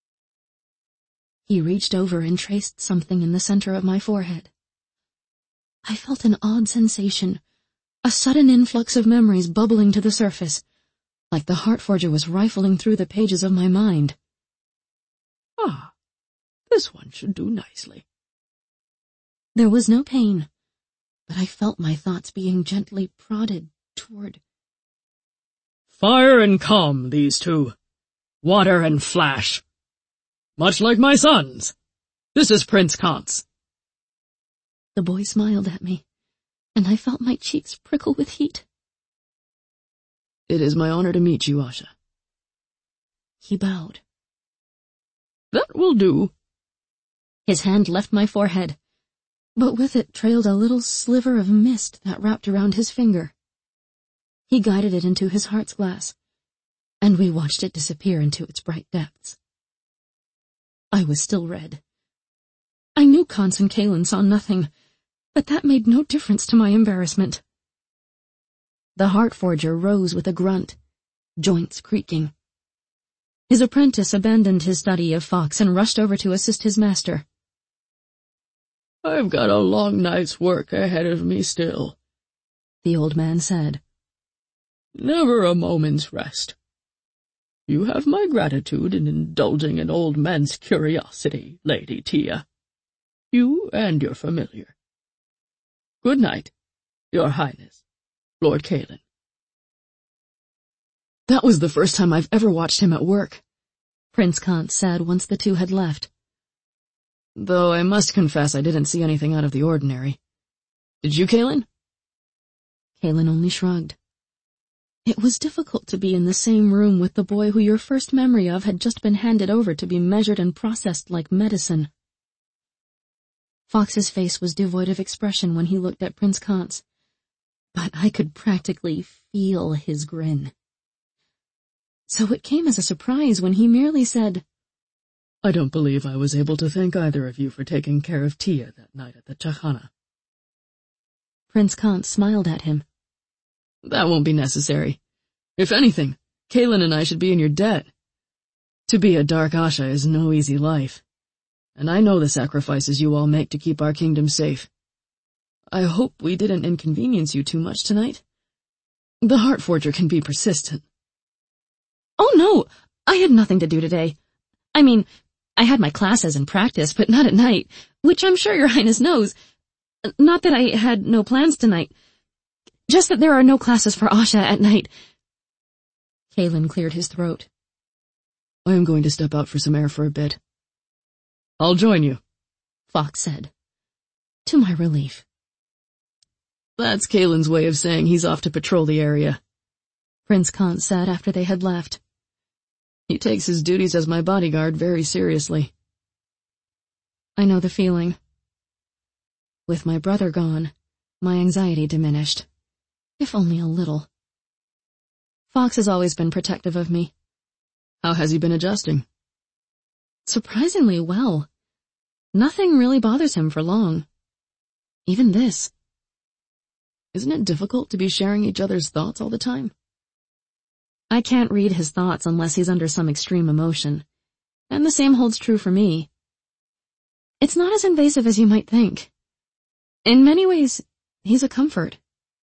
He reached over and traced something in the center of my forehead. I felt an odd sensation, a sudden influx of memories bubbling to the surface, like the heart forger was rifling through the pages of my mind. Ah, this one should do nicely. There was no pain, but I felt my thoughts being gently prodded toward. Fire and calm, these two. Water and flash. Much like my sons. This is Prince Kantz. The boy smiled at me, and I felt my cheeks prickle with heat. It is my honor to meet you, Asha. He bowed. That will do. His hand left my forehead, but with it trailed a little sliver of mist that wrapped around his finger. He guided it into his heart's glass, and we watched it disappear into its bright depths. I was still red. I knew Kantz and Kalen saw nothing, but that made no difference to my embarrassment. The heart forger rose with a grunt, joints creaking. His apprentice abandoned his study of Fox and rushed over to assist his master. I've got a long night's work ahead of me still, the old man said. Never a moment's rest. You have my gratitude in indulging an old man's curiosity, Lady Tia. You and your familiar. Good night, Your Highness, Lord Kalen. That was the first time I've ever watched him at work, Prince Kantz said once the two had left. Though I must confess I didn't see anything out of the ordinary. Did you, Kalen? Kalen only shrugged. It was difficult to be in the same room with the boy who your first memory of had just been handed over to be measured and processed like medicine. Fox's face was devoid of expression when he looked at Prince Kantz, but I could practically feel his grin. So it came as a surprise when he merely said, I don't believe I was able to thank either of you for taking care of Tia that night at the Chahana. Prince Kantz smiled at him. That won't be necessary. If anything, Kalen and I should be in your debt. To be a Dark Asha is no easy life, and I know the sacrifices you all make to keep our kingdom safe. I hope we didn't inconvenience you too much tonight. The heart forger can be persistent. Oh no, I had nothing to do today. I mean, I had my classes and practice, but not at night, which I'm sure your highness knows. Not that I had no plans tonight. Just that there are no classes for Asha at night. Kalen cleared his throat. I am going to step out for some air for a bit. I'll join you, Fox said, to my relief. That's Kalen's way of saying he's off to patrol the area, Prince Kantz said after they had left. He takes his duties as my bodyguard very seriously. I know the feeling. With my brother gone, my anxiety diminished, if only a little. Fox has always been protective of me. How has he been adjusting? Surprisingly well. Nothing really bothers him for long. Even this. Isn't it difficult to be sharing each other's thoughts all the time? I can't read his thoughts unless he's under some extreme emotion, and the same holds true for me. It's not as invasive as you might think. In many ways, he's a comfort.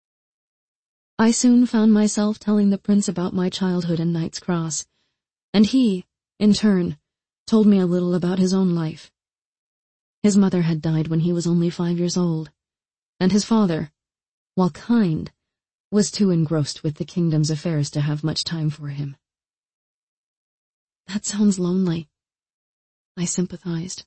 I soon found myself telling the prince about my childhood in Knight's Cross, and he, in turn, told me a little about his own life. His mother had died when he was only 5 years old, and his father, while kind, was too engrossed with the kingdom's affairs to have much time for him. That sounds lonely. I sympathized.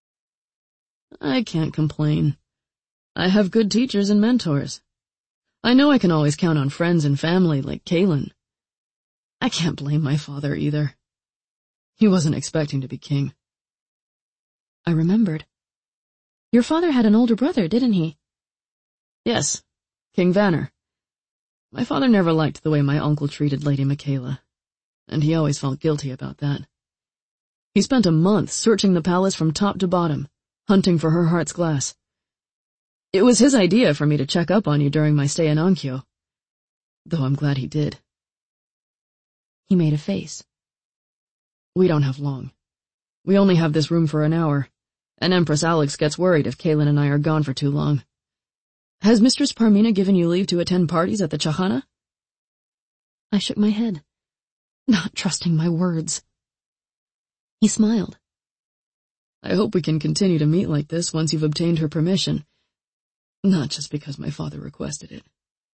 I can't complain. I have good teachers and mentors. I know I can always count on friends and family like Kaelin. I can't blame my father either. He wasn't expecting to be king. I remembered. Your father had an older brother, didn't he? Yes, King Vanner. My father never liked the way my uncle treated Lady Michaela, and he always felt guilty about that. He spent a month searching the palace from top to bottom, hunting for her heart's glass. It was his idea for me to check up on you during my stay in Ankhyo, though I'm glad he did. He made a face. We don't have long. We only have this room for an hour, and Empress Alex gets worried if Kaelin and I are gone for too long. Has Mistress Parmina given you leave to attend parties at the Chahana? I shook my head, not trusting my words. He smiled. I hope we can continue to meet like this once you've obtained her permission, not just because my father requested it.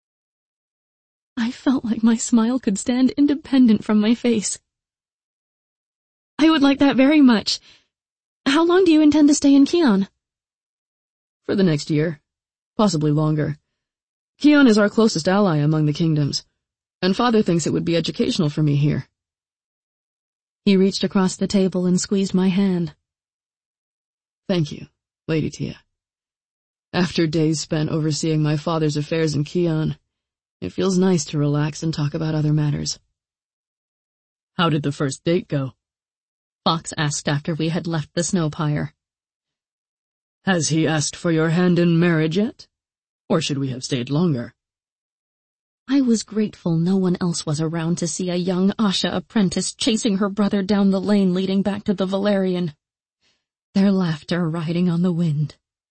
I felt like my smile could stand independent from my face. I would like that very much. How long do you intend to stay in Kion? For the next year, possibly longer. Kion is our closest ally among the kingdoms, and father thinks it would be educational for me here. He reached across the table and squeezed my hand. Thank you, Lady Tia. After days spent overseeing my father's affairs in Kion, it feels nice to relax and talk about other matters. How did the first date go? Fox asked after we had left the snow pyre. Has he asked for your hand in marriage yet? Or should we have stayed longer? I was grateful no one else was around to see a young Asha apprentice chasing her brother down the lane leading back to the Valerian. Their laughter riding on the wind.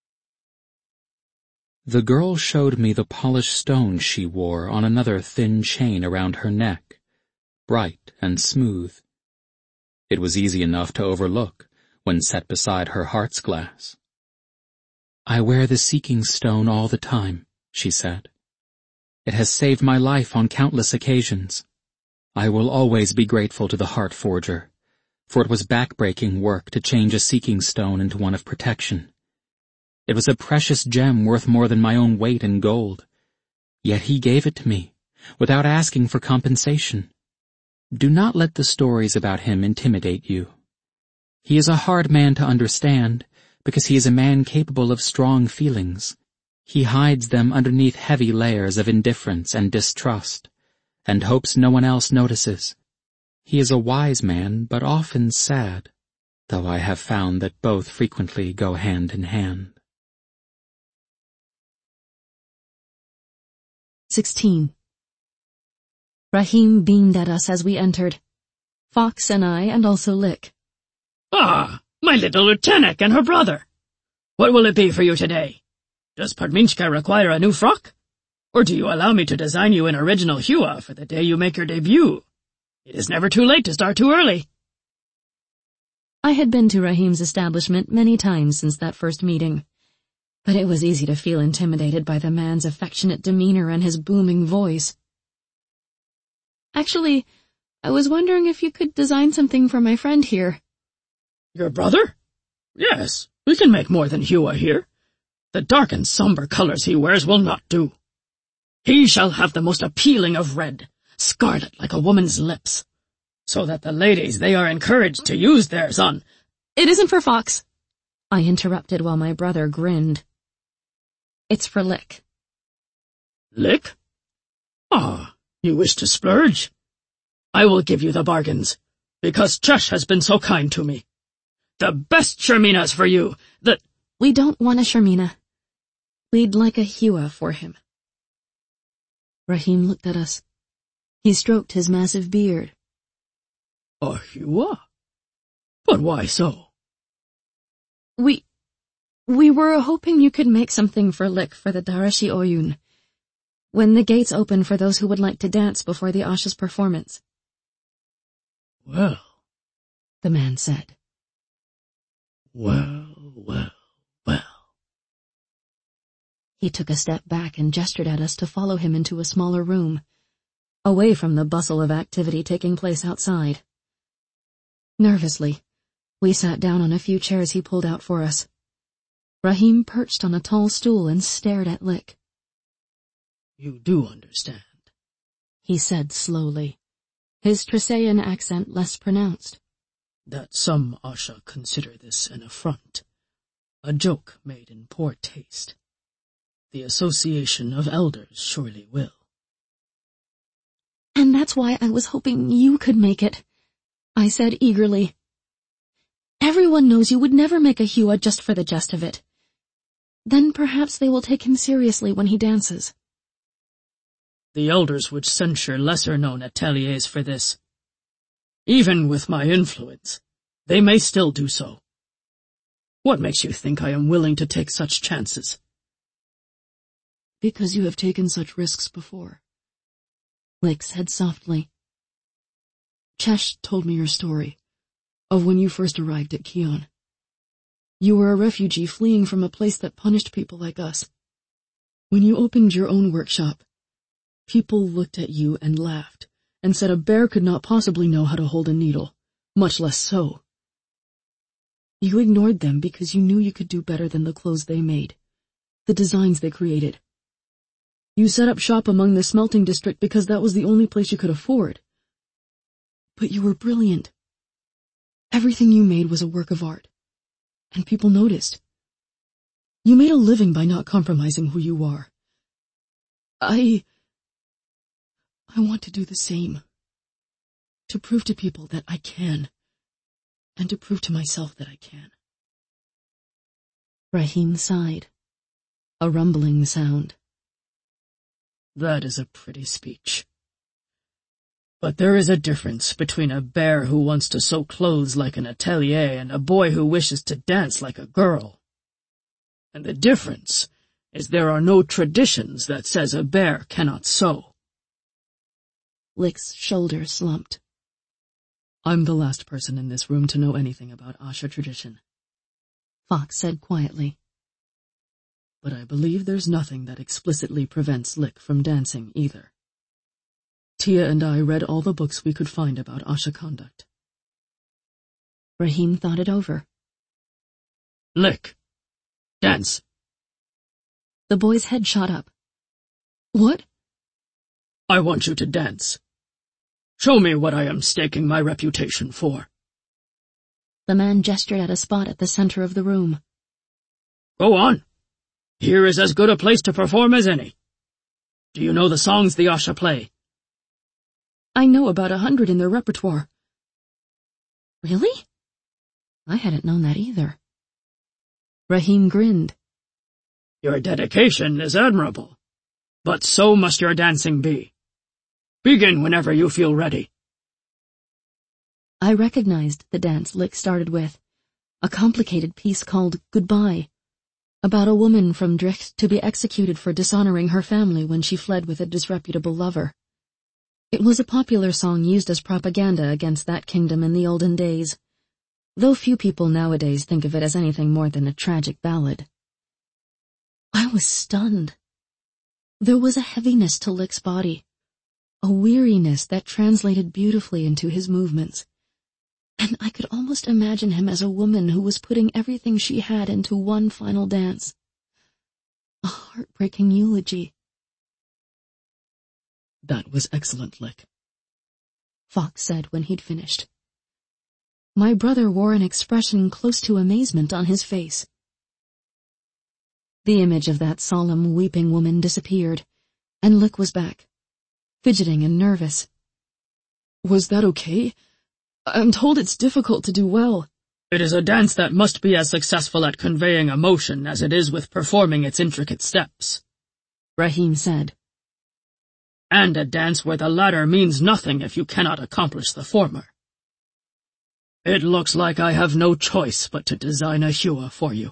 The girl showed me the polished stone she wore on another thin chain around her neck, bright and smooth. It was easy enough to overlook when set beside her heart's glass. I wear the seeking stone all the time, she said. It has saved my life on countless occasions. I will always be grateful to the Heart Forger, for it was back-breaking work to change a seeking stone into one of protection. It was a precious gem worth more than my own weight in gold. Yet he gave it to me, without asking for compensation. Do not let the stories about him intimidate you. He is a hard man to understand, because he is a man capable of strong feelings. He hides them underneath heavy layers of indifference and distrust, and hopes no one else notices. He is a wise man, but often sad, though I have found that both frequently go hand in hand. 16. Rahim beamed at us as we entered. Fox and I, and also Lick. Ah, my little lieutenant and her brother. What will it be for you today? Does Parminchka require a new frock? Or do you allow me to design you an original hua for the day you make your debut? It is never too late to start too early. I had been to Rahim's establishment many times since that first meeting, but it was easy to feel intimidated by the man's affectionate demeanor and his booming voice. Actually, I was wondering if you could design something for my friend here. Your brother? Yes, we can make more than hua here. The dark and somber colors he wears will not do. He shall have the most appealing of red, scarlet like a woman's lips, so that the ladies they are encouraged to use theirs on. It isn't for Fox, I interrupted while my brother grinned. It's for Lick. Lick? Ah, you wish to splurge? I will give you the bargains, because Chesh has been so kind to me. The best Sherminas for you, We don't want a Shermina. We'd like a hua for him. Rahim looked at us. He stroked his massive beard. A hua? But why so? We were hoping you could make something for Lick for the Darashi Oyun, when the gates open for those who would like to dance before the Asha's performance. Well, the man said. Well. He took a step back and gestured at us to follow him into a smaller room, away from the bustle of activity taking place outside. Nervously, We sat down on a few chairs he pulled out for us. Rahim perched on a tall stool and stared at Lick. You do understand, he said slowly, his Trisaean accent less pronounced, that some Asha consider this an affront, a joke made in poor taste. The Association of Elders surely will. And that's why I was hoping you could make it, I said eagerly. Everyone knows you would never make a Hua just for the jest of it. Then perhaps they will take him seriously when he dances. The elders would censure lesser-known ateliers for this. Even with my influence, they may still do so. What makes you think I am willing to take such chances? Because you have taken such risks before, Lick said softly. Chesh told me your story, of when you first arrived at Kion. You were a refugee fleeing from a place that punished people like us. When you opened your own workshop, people looked at you and laughed, and said a bear could not possibly know how to hold a needle, much less sew. You ignored them because you knew you could do better than the clothes they made, the designs they created. You set up shop among the smelting district because that was the only place you could afford. But you were brilliant. Everything you made was a work of art, and people noticed. You made a living by not compromising who you are. I want to do the same. To prove to people that I can, and to prove to myself that I can. Rahim sighed. A rumbling sound. That is a pretty speech. But there is a difference between a bear who wants to sew clothes like an atelier and a boy who wishes to dance like a girl. And the difference is there are no traditions that says a bear cannot sew. Lick's shoulders slumped. I'm the last person in this room to know anything about Asha tradition, Fox said quietly. But I believe there's nothing that explicitly prevents Lick from dancing either. Tia and I read all the books we could find about Asha conduct. Rahim thought it over. Lick, dance. The boy's head shot up. What? I want you to dance. Show me what I am staking my reputation for. The man gestured at a spot at the center of the room. Go on. Here is as good a place to perform as any. Do you know the songs the Asha play? I know about 100 in their repertoire. Really? I hadn't known that either. Rahim grinned. Your dedication is admirable, but so must your dancing be. Begin whenever you feel ready. I recognized the dance Lick started with, a complicated piece called Goodbye, about a woman from Dricht to be executed for dishonoring her family when she fled with a disreputable lover. It was a popular song used as propaganda against that kingdom in the olden days, though few people nowadays think of it as anything more than a tragic ballad. I was stunned. There was a heaviness to Lick's body, a weariness that translated beautifully into his movements, and I could almost imagine him as a woman who was putting everything she had into one final dance. A heartbreaking eulogy. That was excellent, Lick, Fox said when he'd finished. My brother wore an expression close to amazement on his face. The image of that solemn, weeping woman disappeared, and Lick was back, fidgeting and nervous. Was that okay? I'm told it's difficult to do well. It is a dance that must be as successful at conveying emotion as it is with performing its intricate steps, Rahim said. And a dance where the latter means nothing if you cannot accomplish the former. It looks like I have no choice but to design a Hua for you.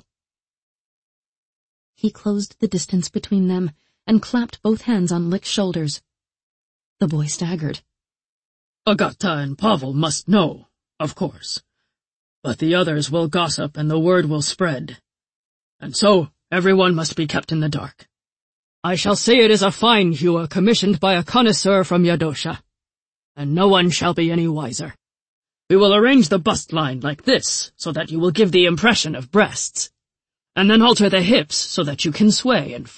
He closed the distance between them and clapped both hands on Lick's shoulders. The boy staggered. Agata and Pavel must know, of course, but the others will gossip and the word will spread, and so everyone must be kept in the dark. I shall say it is a fine Hua commissioned by a connoisseur from Yadosha, and no one shall be any wiser. We will arrange the bust line like this, so that you will give the impression of breasts, and then alter the hips so that you can sway and